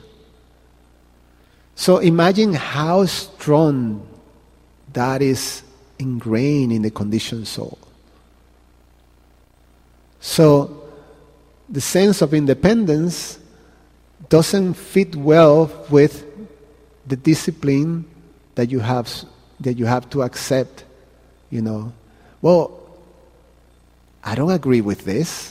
So imagine how strong that is ingrained in the conditioned soul. So the sense of independence doesn't fit well with the discipline that you have that you have to accept. You know, well, I don't agree with this.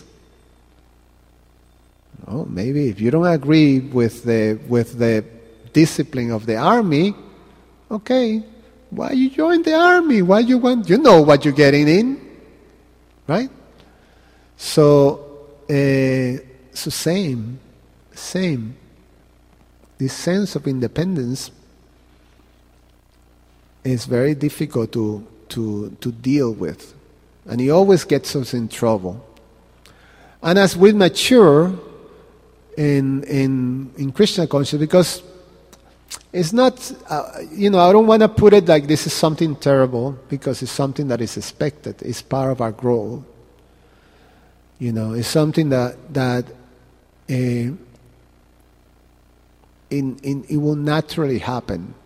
Oh, maybe if you don't agree with the with the discipline of the army, okay, why you join the army? Why you want? You know what you're getting in, right? So, uh, so same, same. This sense of independence is very difficult to to to deal with, and it always gets us in trouble. And as we mature in in in Krishna consciousness, because it's not, uh, you know, I don't want to put it like this is something terrible, because it's something that is expected. It's part of our growth. You know, it's something that that uh, in in it will naturally happen.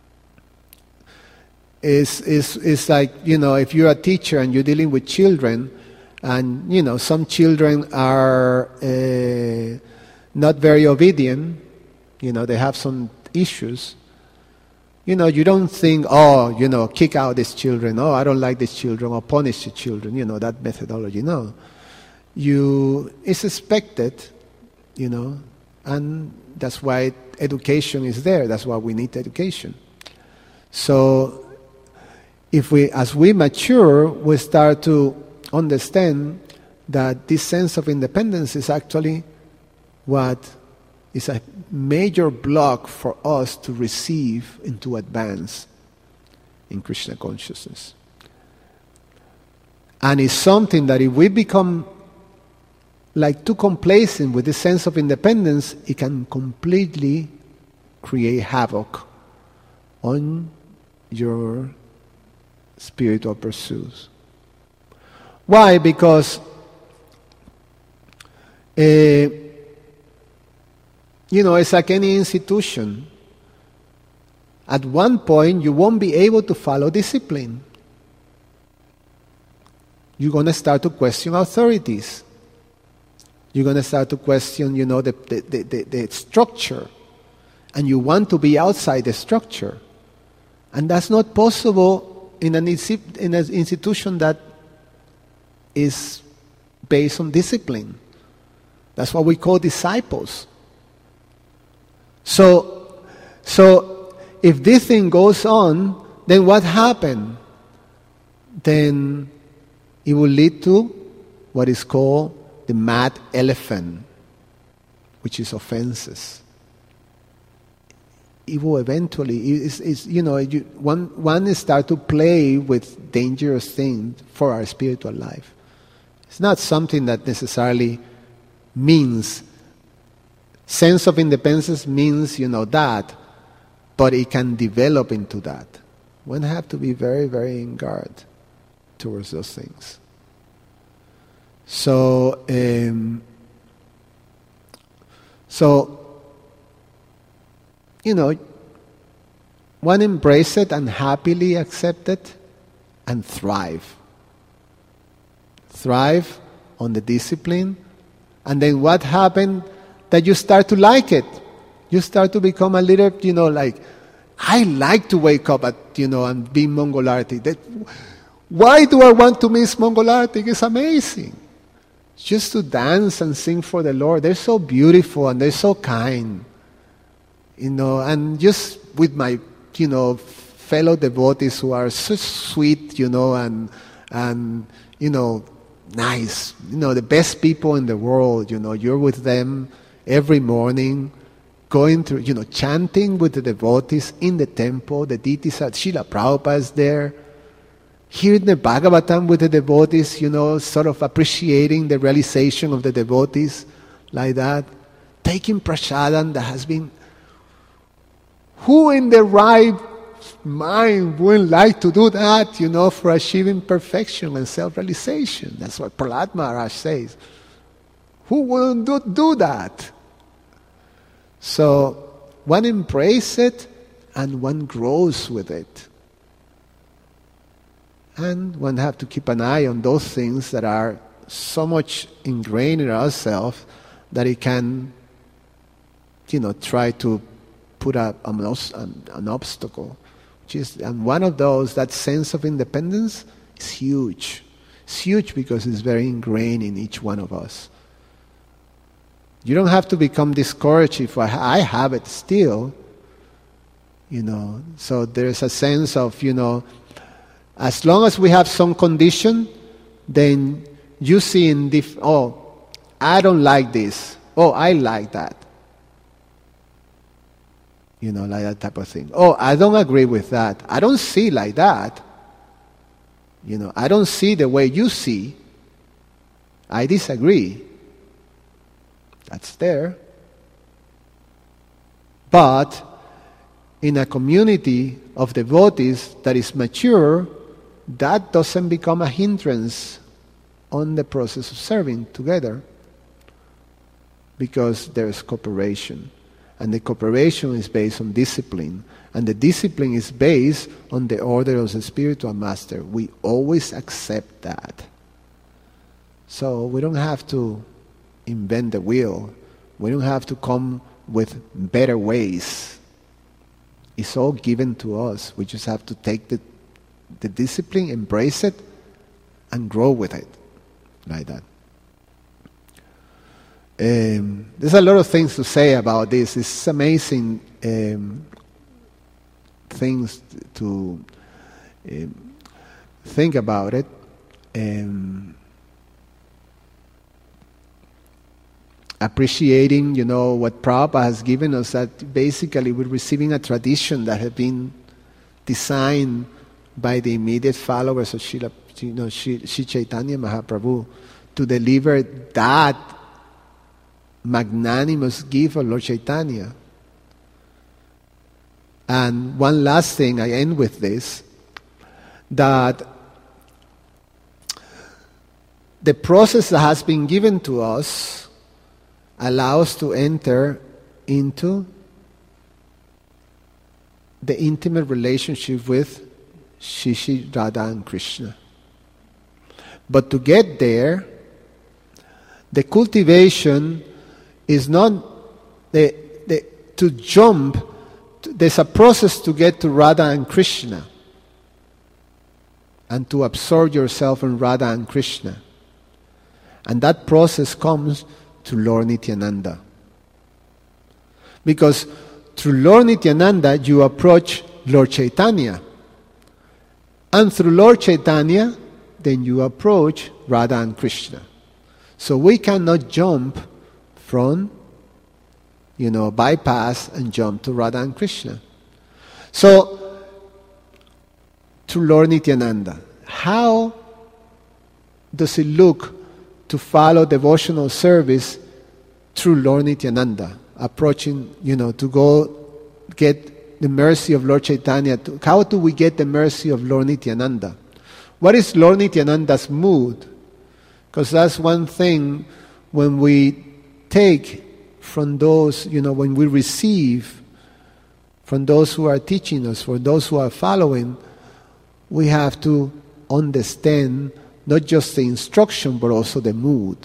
It's, it's, it's like, you know, if you're a teacher and you're dealing with children, and, you know, some children are uh, not very obedient, you know, they have some issues, you know, you don't think, oh, you know, kick out these children, oh, I don't like these children, or punish the children, you know, that methodology. No. You, it's expected, you know, and that's why education is there. That's why we need education. So, if we, as we mature, we start to understand that this sense of independence is actually what is a major block for us to receive and to advance in Krishna consciousness. And it's something that if we become like too complacent with this sense of independence, it can completely create havoc on your spiritual pursuits. Why? Because uh, you know, it's like any institution. At one point, you won't be able to follow discipline. You're going to start to question authorities. You're going to start to question, you know, the, the, the, the structure. And you want to be outside the structure. And that's not possible in an, in an institution that is based on discipline. That's what we call disciples. So, so if this thing goes on, then what happened? Then it will lead to what is called the mad elephant, which is offenses. It will eventually, it's, it's, you know, you, one, one is start to play with dangerous things for our spiritual life. It's not something that necessarily means, sense of independence means, you know, that, but it can develop into that. One have to be very, very in guard towards those things. So, um, so, you know, one embrace it and happily accept it and thrive. Thrive on the discipline. And then what happened? That you start to like it. You start to become a little, you know, like, I like to wake up at, you know, and be Mongol Arati. That, why do I want to miss Mongol Arati? It's amazing. Just to dance and sing for the Lord. They're so beautiful and they're so kind. You know, and just with my, you know, fellow devotees who are so sweet, you know, and, and, you know, nice. You know, the best people in the world, you know, you're with them every morning, going through, you know, chanting with the devotees in the temple. The deities are, Srila Prabhupada is there. Hearing the Bhagavatam with the devotees, you know, sort of appreciating the realization of the devotees like that. Taking prasadam that has been... Who in the right mind wouldn't like to do that, you know, for achieving perfection and self-realization? That's what Prahlad Maharaj says. Who wouldn't do, do that? So one embraces it and one grows with it. And one have to keep an eye on those things that are so much ingrained in ourselves that it can, you know, try to put up an, an obstacle. Which is, and one of those, that sense of independence, is huge. It's huge because it's very ingrained in each one of us. You don't have to become discouraged if I have it still, you know. So there's a sense of, you know, as long as we have some condition, then you see in diff- oh, I don't like this. Oh, I like that. You know, like that type of thing. Oh, I don't agree with that. I don't see like that. You know, I don't see the way you see. I disagree. That's there. But in a community of devotees that is mature, that doesn't become a hindrance on the process of serving together, because there is cooperation. And the cooperation is based on discipline. And the discipline is based on the order of the spiritual master. We always accept that. So we don't have to invent the wheel. We don't have to come with better ways. It's all given to us. We just have to take the, the discipline, embrace it, and grow with it. Like that. Um, there's a lot of things to say about this. It's amazing um, things to um, think about it. Um, appreciating, you know, what Prabhupada has given us, that basically we're receiving a tradition that has been designed by the immediate followers of Srila, you know, Sri, Sri Chaitanya Mahaprabhu to deliver that magnanimous gift of Lord Chaitanya. And one last thing, I end with this, that the process that has been given to us allows us to enter into the intimate relationship with Shri Shri Radha and Krishna. But to get there, the cultivation is not the, the to jump. There's a process to get to Radha and Krishna, and to absorb yourself in Radha and Krishna. And that process comes to Lord Nityananda. Because through Lord Nityananda you approach Lord Chaitanya. And through Lord Chaitanya, then you approach Radha and Krishna. So we cannot jump from, you know, bypass and jump to Radha and Krishna. So, to Lord Nityananda, how does it look to follow devotional service through Lord Nityananda? Approaching, you know, to go get the mercy of Lord Chaitanya. How do we get the mercy of Lord Nityananda? What is Lord Nityananda's mood? Because that's one thing when we take from those, you know, when we receive from those who are teaching us, for those who are following, we have to understand not just the instruction but also the mood.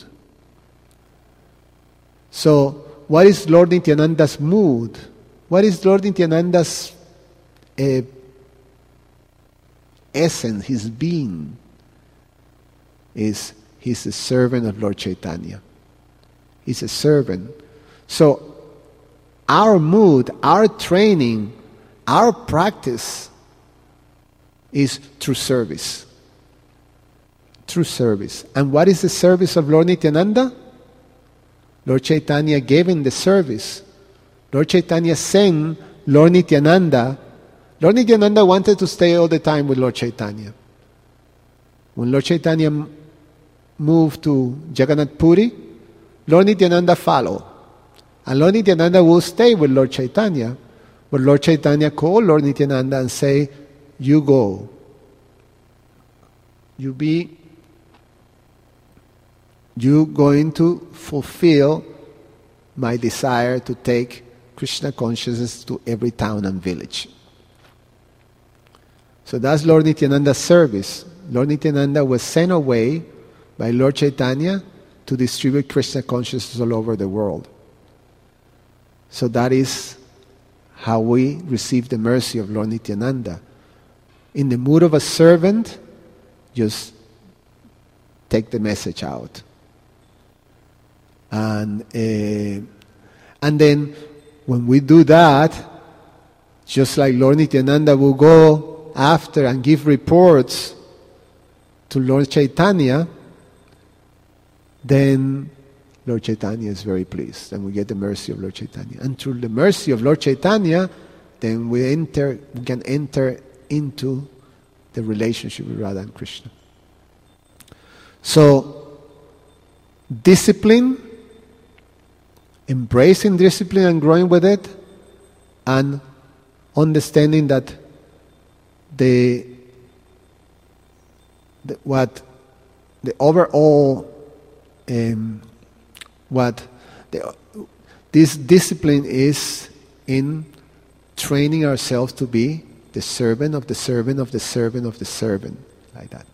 So, what is Lord Nityananda's mood? What is Lord Nityananda's uh, essence, his being? Is he's a servant of Lord Chaitanya. He's a servant. So, our mood, our training, our practice is through service. Through service. And what is the service of Lord Nityananda? Lord Chaitanya gave him the service. Lord Chaitanya sent Lord Nityananda. Lord Nityananda wanted to stay all the time with Lord Chaitanya. When Lord Chaitanya moved to Jagannath Puri, Lord Nityananda followed. And Lord Nityananda will stay with Lord Chaitanya. But Lord Chaitanya called Lord Nityananda and say, you go. You be, you going to fulfill my desire to take Krishna consciousness to every town and village. So that's Lord Nityananda's service. Lord Nityananda was sent away by Lord Chaitanya to distribute Krishna consciousness all over the world. So that is how we receive the mercy of Lord Nityananda. In the mood of a servant, just take the message out. And, uh, and then when we do that, just like Lord Nityananda will go after and give reports to Lord Chaitanya, then Lord Chaitanya is very pleased, and we get the mercy of Lord Chaitanya. And through the mercy of Lord Chaitanya, then we enter, we can enter into the relationship with Radha and Krishna. So, discipline, embracing discipline and growing with it, and understanding that the, the what the overall um, what the, this discipline is in training ourselves to be the servant of the servant of the servant of the servant, like that.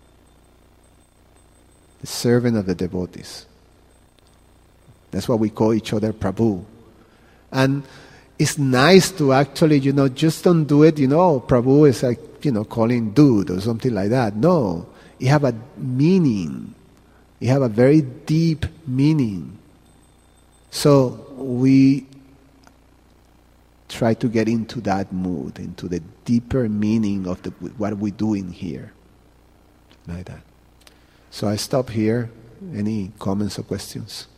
The servant of the devotees. That's why we call each other Prabhu. And it's nice to actually, you know, just don't do it, you know, Prabhu is like, you know, calling dude or something like that. No. You have a meaning. You have a very deep meaning. So we try to get into that mood, into the deeper meaning of the, what we're doing here. Like that. So I stop here. Any comments or questions?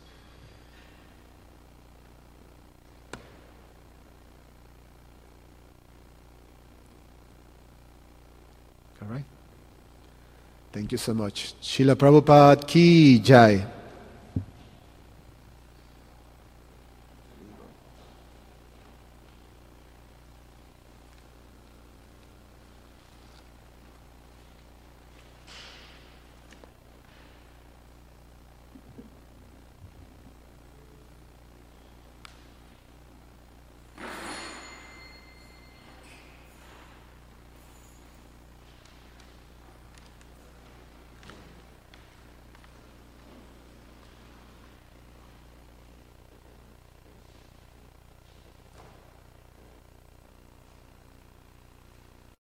All right. Thank you so much. Srila Prabhupada ki jai.